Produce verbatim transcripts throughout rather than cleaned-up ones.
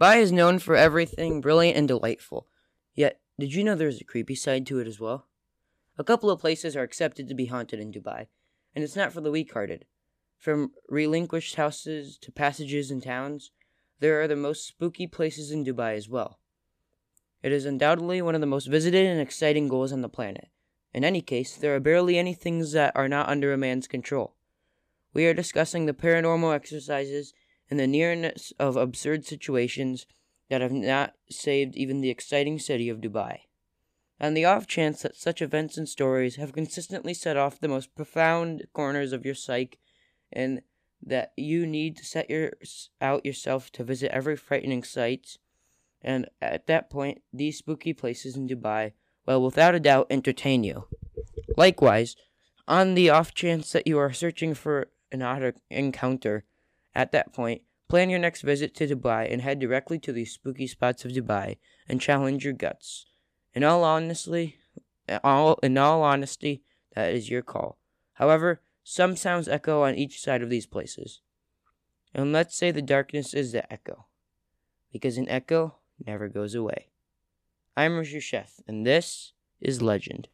Dubai is known for everything brilliant and delightful. Yet, did you know there's a creepy side to it as well? A couple of places are accepted to be haunted in Dubai, and it's not for the weak-hearted. From relinquished houses to passages in towns, there are the most spooky places in Dubai as well. It is undoubtedly one of the most visited and exciting goals on the planet. In any case, there are barely any things that are not under a man's control. We are discussing the paranormal exercises and the nearness of absurd situations that have not saved even the exciting city of Dubai. On the off chance that such events and stories have consistently set off the most profound corners of your psyche, and that you need to set your, out yourself to visit every frightening sight, and at that point, these spooky places in Dubai will without a doubt entertain you. Likewise, on the off chance that you are searching for an odd encounter, at that point, plan your next visit to Dubai and head directly to these spooky spots of Dubai and challenge your guts. In all honesty, all in all honesty, that is your call. However, some sounds echo on each side of these places. And let's say the darkness is the echo, because an echo never goes away. I'm Rishu Sheth, and this is Legend.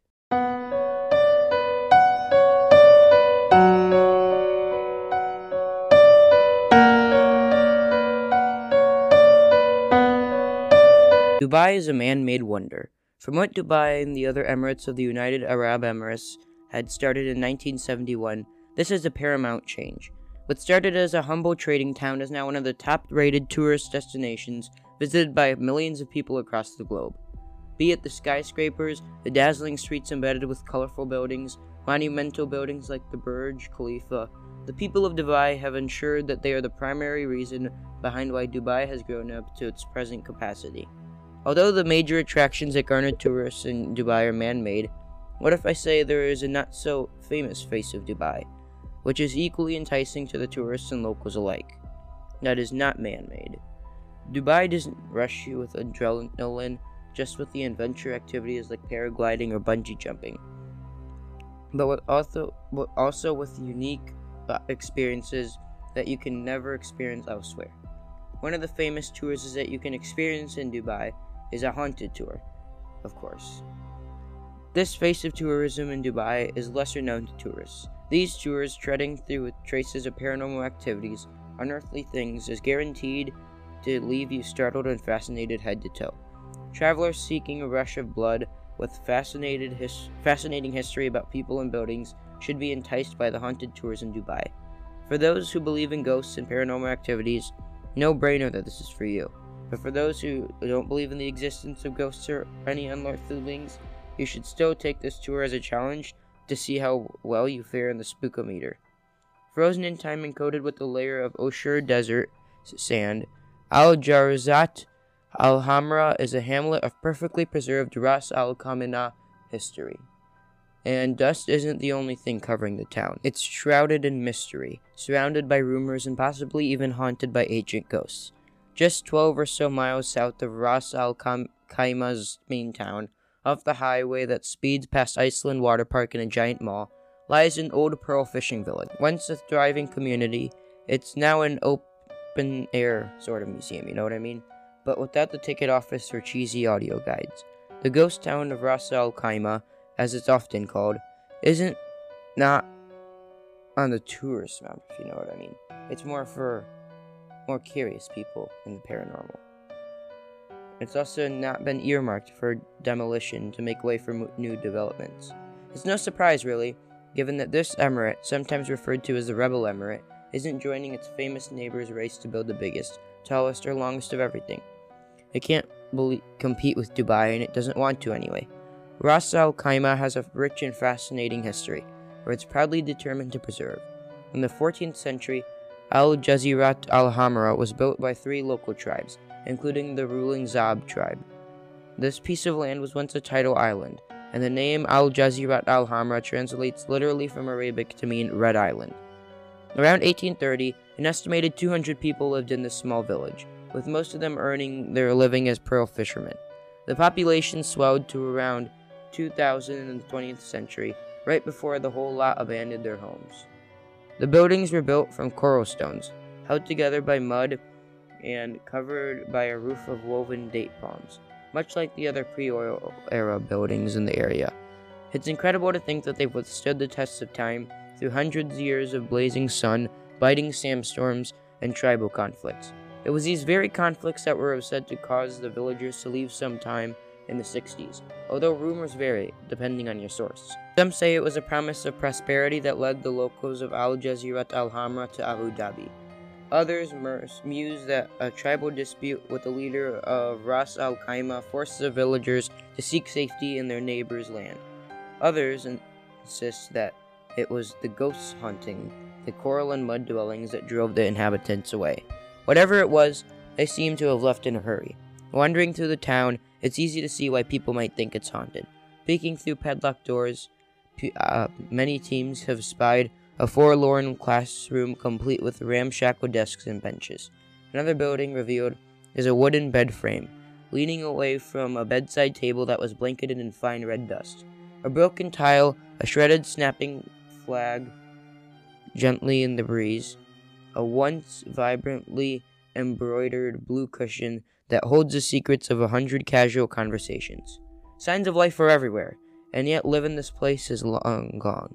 Dubai is a man-made wonder. From what Dubai and the other Emirates of the United Arab Emirates had started in nineteen seventy-one, this is a paramount change. What started as a humble trading town is now one of the top-rated tourist destinations visited by millions of people across the globe. Be it the skyscrapers, the dazzling streets embedded with colorful buildings, monumental buildings like the Burj Khalifa, the people of Dubai have ensured that they are the primary reason behind why Dubai has grown up to its present capacity. Although the major attractions that garner tourists in Dubai are man-made, what if I say there is a not-so-famous face of Dubai, which is equally enticing to the tourists and locals alike, that is not man-made? Dubai doesn't rush you with adrenaline, just with the adventure activities like paragliding or bungee jumping, but with also, but also with unique experiences that you can never experience elsewhere. One of the famous tours that you can experience in Dubai is a haunted tour, of course. This face of tourism in Dubai is lesser known to tourists. These tours, treading through with traces of paranormal activities, unearthly things, is guaranteed to leave you startled and fascinated head to toe. Travelers seeking a rush of blood with fascinated his- fascinating history about people and buildings should be enticed by the haunted tours in Dubai. For those who believe in ghosts and paranormal activities, no brainer that this is for you. But for those who don't believe in the existence of ghosts or any unearthly beings, you should still take this tour as a challenge to see how well you fare in the spookometer. Frozen in time and coated with a layer of Oshur desert sand, Al Jarzat Al Hamra is a hamlet of perfectly preserved Ras Al Khaimah history. And dust isn't the only thing covering the town. It's shrouded in mystery, surrounded by rumors and possibly even haunted by ancient ghosts. Just twelve or so miles south of Ras Al Khaimah's main town, off the highway that speeds past Iceland Water Park and a giant mall, lies an old pearl fishing village. Once a thriving community, it's now an open-air sort of museum, you know what I mean? But without the ticket office or cheesy audio guides. The ghost town of Ras Al Khaimah, as it's often called, isn't not on the tourist map, if you know what I mean. It's more for more curious people in the paranormal. It's also not been earmarked for demolition to make way for mo- new developments. It's no surprise, really, given that this emirate, sometimes referred to as the Rebel Emirate, isn't joining its famous neighbor's race to build the biggest, tallest, or longest of everything. It can't be- compete with Dubai, and it doesn't want to anyway. Ras Al Khaimah has a rich and fascinating history, where it's proudly determined to preserve. In the fourteenth century, Al Jazirat Al Hamra was built by three local tribes, including the ruling Zab tribe. This piece of land was once a tidal island, and the name Al Jazirat Al Hamra translates literally from Arabic to mean Red Island. Around eighteen thirty, an estimated two hundred people lived in this small village, with most of them earning their living as pearl fishermen. The population swelled to around two thousand in the twentieth century, right before the whole lot abandoned their homes. The buildings were built from coral stones, held together by mud and covered by a roof of woven date palms, much like the other pre-oil era buildings in the area. It's incredible to think that they've withstood the tests of time through hundreds of years of blazing sun, biting sandstorms, and tribal conflicts. It was these very conflicts that were said to cause the villagers to leave sometime in the sixties, although rumors vary depending on your source. Some say it was a promise of prosperity that led the locals of Al Jazirat Al Hamra to Abu Dhabi. Others muse that a tribal dispute with the leader of Ras Al Khaimah forced the villagers to seek safety in their neighbor's land. Others insist that it was the ghosts haunting the coral and mud dwellings that drove the inhabitants away. Whatever it was, they seem to have left in a hurry. Wandering through the town, it's easy to see why people might think it's haunted. Peeking through padlocked doors, uh, many teams have spied a forlorn classroom complete with ramshackle desks and benches. Another building revealed is a wooden bed frame, leaning away from a bedside table that was blanketed in fine red dust. A broken tile, a shredded snapping flag gently in the breeze, a once vibrantly embroidered blue cushion that holds the secrets of a hundred casual conversations. Signs of life are everywhere, and yet live in this place is long gone.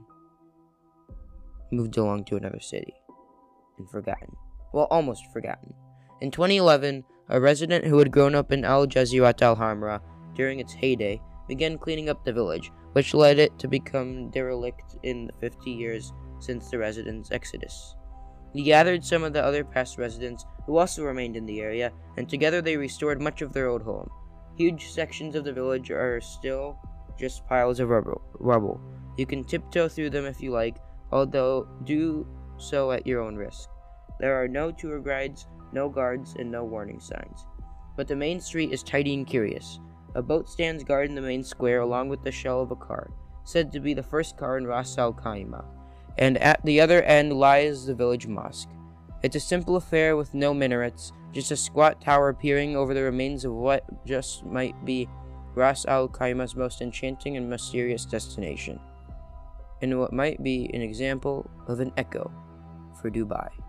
Moved along to another city, and forgotten. Well, almost forgotten. In twenty eleven, a resident who had grown up in Al Jazirat Al Hamra during its heyday began cleaning up the village, which led it to become derelict in the fifty years since the residents' exodus. He gathered some of the other past residents who also remained in the area, and together they restored much of their old home. Huge sections of the village are still just piles of rubble. You can tiptoe through them if you like, although do so at your own risk. There are no tour guides, no guards, and no warning signs. But the main street is tidy and curious. A boat stands guard in the main square along with the shell of a car, said to be the first car in Ras Al Khaimah, and at the other end lies the village mosque. It's a simple affair with no minarets, just a squat tower peering over the remains of what just might be Ras Al Khaimah's most enchanting and mysterious destination, and what might be an example of an echo for Dubai.